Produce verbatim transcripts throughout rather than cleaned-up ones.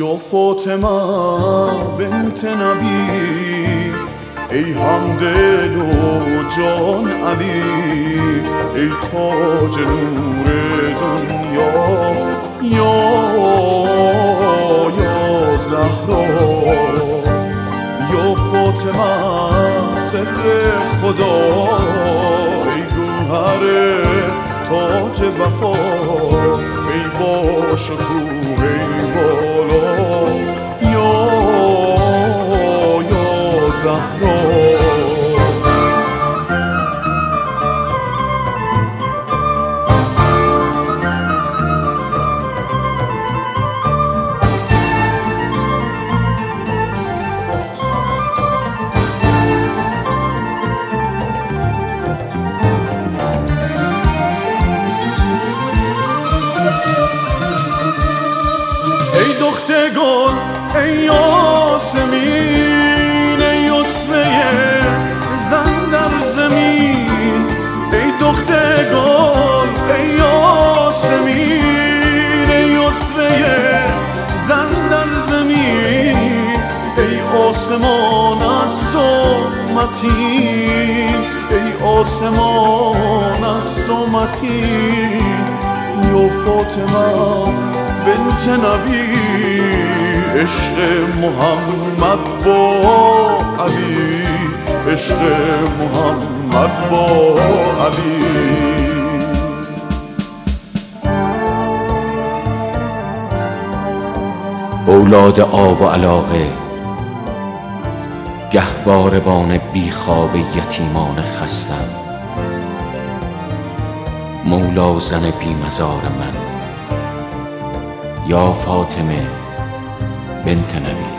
یا فاطمه بنت نبی، ای همدل و جان علی، ای تاج نور دنیا، یا یا زهرا، یا فاطمه سر خدا، ای گوهر تاج وفا، ای با شکوه ای بالا، یا یا زهرا. ای دختر گل ای یاسمین، ای یسمه زن در زمین، ای دختر گل ای یاسمین، ای یسمه زن در زمین، ای آسمان است و متین، ای آسمان است و متین، یا فاطمه بنت نبی، عشق محمد با علی، عشق محمد با علی. اولاد آب و علاقه، گهواربان بیخواب یتیمان خستم، مولا زن بی مزار من، یا فاطمه بنت نبی.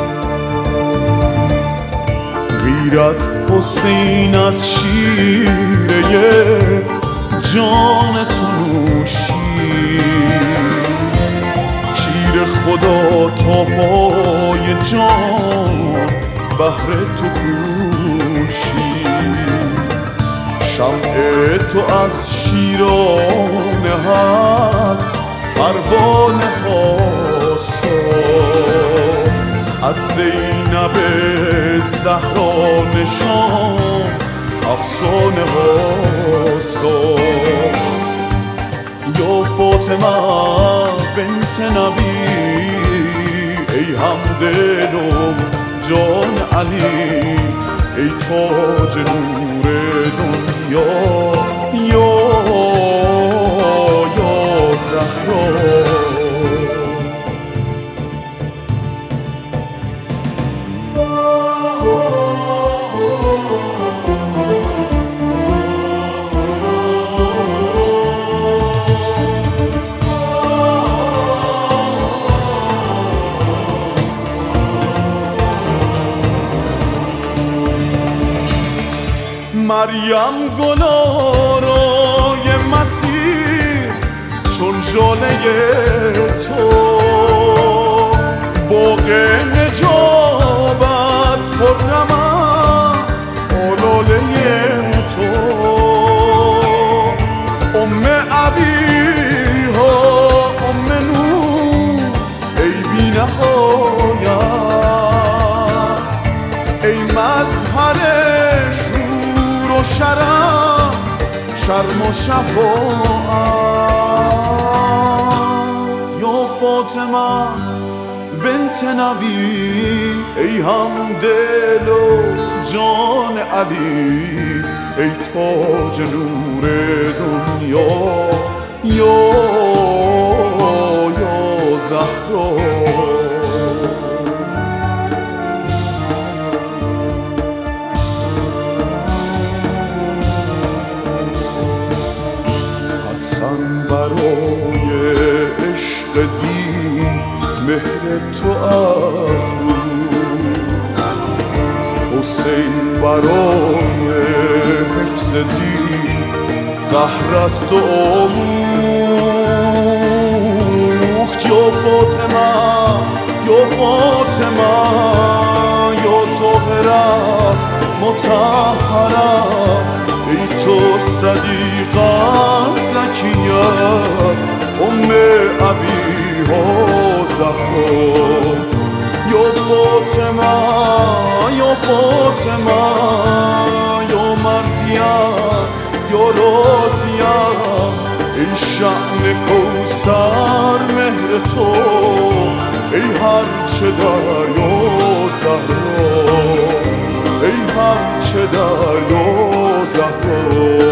غیرت حسین از شیره جان تو نوشی، شیر خدا تا پای جان بهر تو کوشی، شمع تو از شیران حق پروانه هاسا، از زینب زهرا نشان افسانه هاسا، یا فاطمه بنت نبی، ای همدل و جان علی، ای تاج نور دنیا، یا یا زهرا. مریم گلارای مسیح چون ژاله تو، باغ نجابت خرم است آلاله تو، ام ابیها ام نور ای بی نهایت، ای مظهر و شرف شرم و شفاعت، یا فاطمه بنت نبی، ای همدل و جان علی، ای تاج نور دنیا، یا یا زهرا. برای عشق دین مهر تو افروخت، حسین برای حفظ دین قهر است و آموخت، یا فاطمه یا فاطمه یا طاهره مطهره، ای تو صدیقه زکیه ام ابیها زهرا یا فاطمه یا فاطمه یا مرزیه یا رازیه ای شأن کوثر مهر تو ای هرچه دریا زهرا ای هرچه دریا زهرا